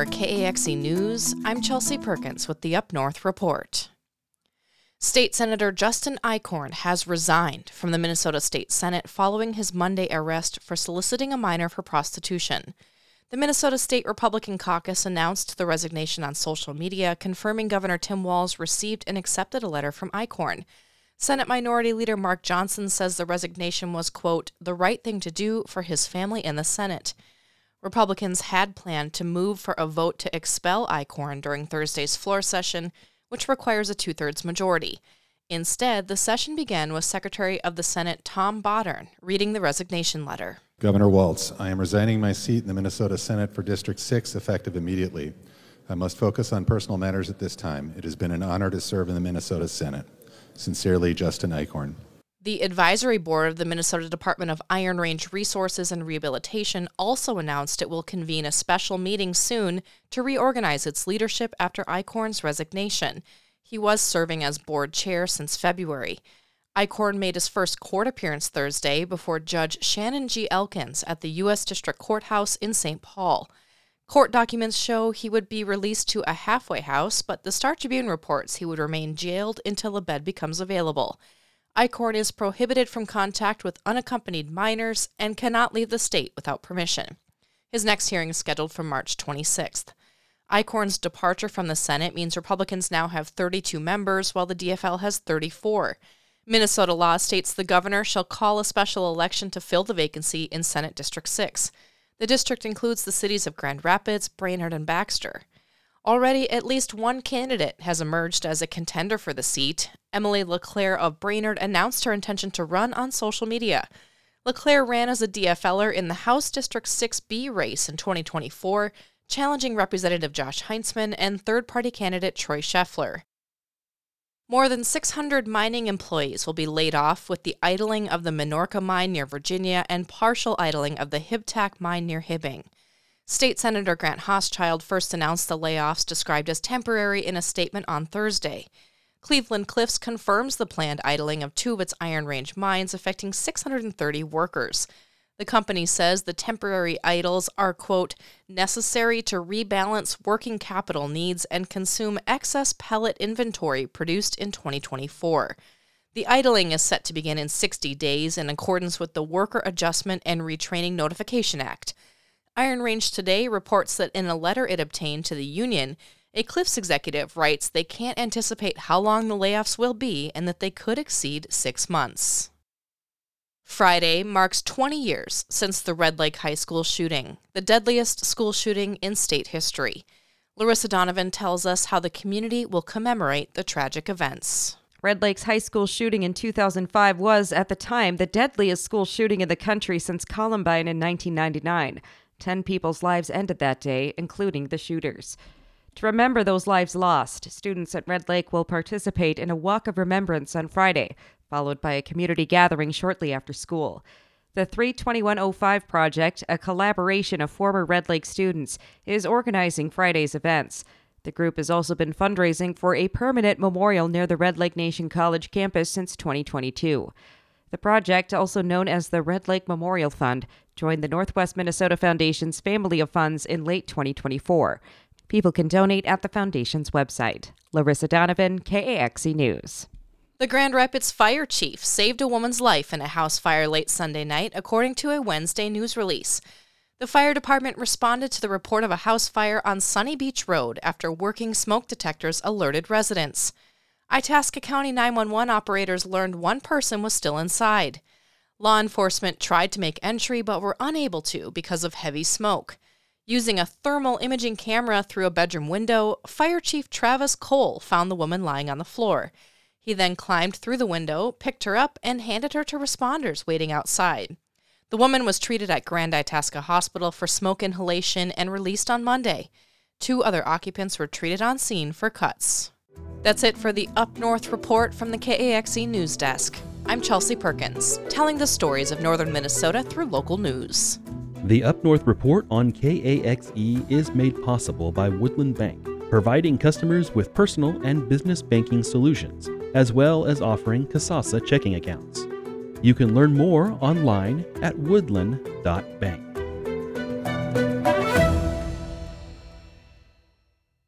For KAXE News, I'm Chelsea Perkins with the Up North Report. State Senator Justin Eichhorn has resigned from the Minnesota State Senate following his Monday arrest for soliciting a minor for prostitution. The Minnesota State Republican Caucus announced the resignation on social media, confirming Governor Tim Walz received and accepted a letter from Eichhorn. Senate Minority Leader Mark Johnson says the resignation was, quote, the right thing to do for his family and the Senate. Republicans had planned to move for a vote to expel Eichhorn during Thursday's floor session, which requires a two-thirds majority. Instead, the session began with Secretary of the Senate Tom Bodern reading the resignation letter. Governor Walz, I am resigning my seat in the Minnesota Senate for District 6 effective immediately. I must focus on personal matters at this time. It has been an honor to serve in the Minnesota Senate. Sincerely, Justin Eichhorn. The advisory board of the Minnesota Department of Iron Range Resources and Rehabilitation also announced it will convene a special meeting soon to reorganize its leadership after Eichhorn's resignation. He was serving as board chair since February. Eichhorn made his first court appearance Thursday before Judge Shannon G. Elkins at the U.S. District Courthouse in St. Paul. Court documents show he would be released to a halfway house, but the Star Tribune reports he would remain jailed until a bed becomes available. Eichhorn is prohibited from contact with unaccompanied minors and cannot leave the state without permission. His next hearing is scheduled for March 26th. Eichhorn's departure from the Senate means Republicans now have 32 members, while the DFL has 34. Minnesota law states the governor shall call a special election to fill the vacancy in Senate District 6. The district includes the cities of Grand Rapids, Brainerd, and Baxter. Already, at least one candidate has emerged as a contender for the seat. Emily LeClaire of Brainerd announced her intention to run on social media. LeClaire ran as a DFLer in the House District 6B race in 2024, challenging Representative Josh Heintzman and third-party candidate Troy Scheffler. More than 600 mining employees will be laid off with the idling of the Minorca mine near Virginia and partial idling of the Hibtac mine near Hibbing. State Senator Grant Hochschild first announced the layoffs described as temporary in a statement on Thursday. Cleveland Cliffs confirms the planned idling of two of its Iron Range mines, affecting 630 workers. The company says the temporary idles are, quote, necessary to rebalance working capital needs and consume excess pellet inventory produced in 2024. The idling is set to begin in 60 days in accordance with the Worker Adjustment and Retraining Notification Act. Iron Range Today reports that in a letter it obtained to the union, a Cliffs executive writes they can't anticipate how long the layoffs will be and that they could exceed 6 months. Friday marks 20 years since the Red Lake High School shooting, the deadliest school shooting in state history. Larissa Donovan tells us how the community will commemorate the tragic events. Red Lake's high school shooting in 2005 was, at the time, the deadliest school shooting in the country since Columbine in 1999. 10 people's lives ended that day, including the shooters. To remember those lives lost, students at Red Lake will participate in a walk of remembrance on Friday, followed by a community gathering shortly after school. The 32105 Project, a collaboration of former Red Lake students, is organizing Friday's events. The group has also been fundraising for a permanent memorial near the Red Lake Nation College campus since 2022. The project, also known as the Red Lake Memorial Fund, joined the Northwest Minnesota Foundation's family of funds in late 2024. People can donate at the foundation's website. Larissa Donovan, KAXE News. The Grand Rapids fire chief saved a woman's life in a house fire late Sunday night, according to a Wednesday news release. The fire department responded to the report of a house fire on Sunny Beach Road after working smoke detectors alerted residents. Itasca County 911 operators learned one person was still inside. Law enforcement tried to make entry but were unable to because of heavy smoke. Using a thermal imaging camera through a bedroom window, Fire Chief Travis Cole found the woman lying on the floor. He then climbed through the window, picked her up, and handed her to responders waiting outside. The woman was treated at Grand Itasca Hospital for smoke inhalation and released on Monday. 2 other occupants were treated on scene for cuts. That's it for the Up North Report from the KAXE News Desk. I'm Chelsea Perkins, telling the stories of northern Minnesota through local news. The Up North Report on KAXE is made possible by Woodland Bank, providing customers with personal and business banking solutions, as well as offering Kasasa checking accounts. You can learn more online at woodland.bank.